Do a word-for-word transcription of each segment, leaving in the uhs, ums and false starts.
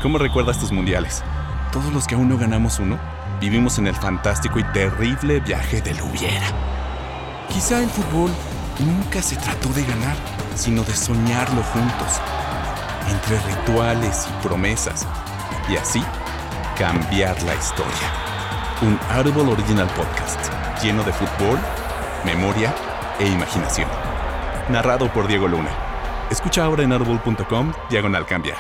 ¿Cómo recuerdas tus mundiales? Todos los que aún no ganamos uno, vivimos en el fantástico y terrible viaje del hubiera. Quizá el fútbol nunca se trató de ganar, sino de soñarlo juntos, entre rituales y promesas, y así cambiar la historia. Un Audible Original Podcast lleno de fútbol, memoria e imaginación. Narrado por Diego Luna. Escucha ahora en audible punto com diagonal cambiar.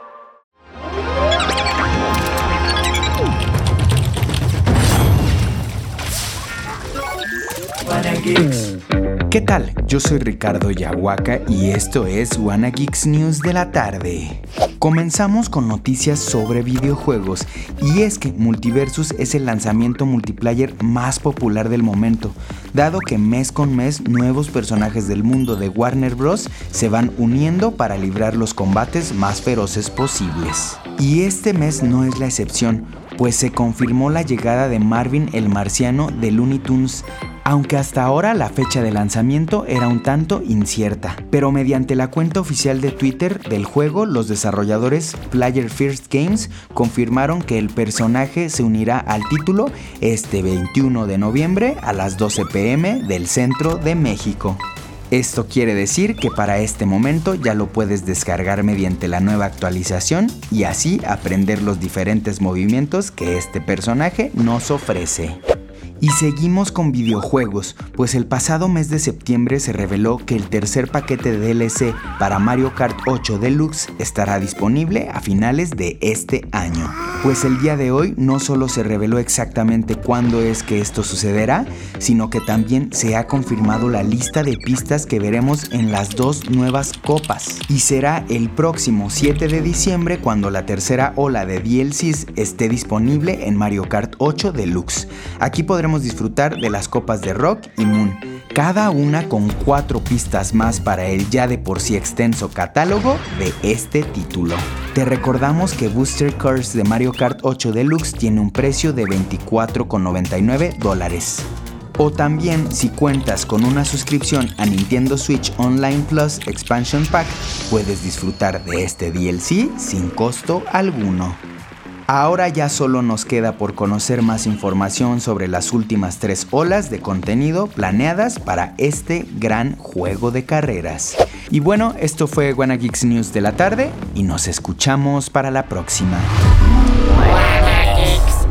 ¿Qué tal? Yo soy Ricardo Yahuaca y esto es Wanna Geeks News de la tarde. Comenzamos con noticias sobre videojuegos, y es que Multiversus es el lanzamiento multiplayer más popular del momento, dado que mes con mes nuevos personajes del mundo de Warner Bros. Se van uniendo para librar los combates más feroces posibles. Y este mes no es la excepción, pues se confirmó la llegada de Marvin el Marciano de Looney Tunes, aunque hasta ahora la fecha de lanzamiento era un tanto incierta. Pero mediante la cuenta oficial de Twitter del juego, los desarrolladores Player First Games confirmaron que el personaje se unirá al título este veintiuno de noviembre a las doce pm del centro de México. Esto quiere decir que para este momento ya lo puedes descargar mediante la nueva actualización y así aprender los diferentes movimientos que este personaje nos ofrece. Y seguimos con videojuegos, pues el pasado mes de septiembre se reveló que el tercer paquete de D L C para Mario Kart ocho Deluxe estará disponible a finales de este año. Pues el día de hoy no solo se reveló exactamente cuándo es que esto sucederá, sino que también se ha confirmado la lista de pistas que veremos en las dos nuevas copas. Y será el próximo siete de diciembre cuando la tercera ola de D L Cs esté disponible en Mario Kart ocho Deluxe. Aquí podremos disfrutar de las copas de Rock y Moon, cada una con cuatro pistas más para el ya de por sí extenso catálogo de este título. Te recordamos que Booster Cars de Mario Kart ocho Deluxe tiene un precio de veinticuatro con noventa y nueve dólares. O también, si cuentas con una suscripción a Nintendo Switch Online Plus Expansion Pack, puedes disfrutar de este D L C sin costo alguno. Ahora ya solo nos queda por conocer más información sobre las últimas tres olas de contenido planeadas para este gran juego de carreras. Y bueno, esto fue Wanna Geeks News de la tarde y nos escuchamos para la próxima.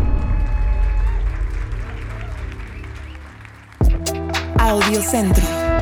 Audio Centro.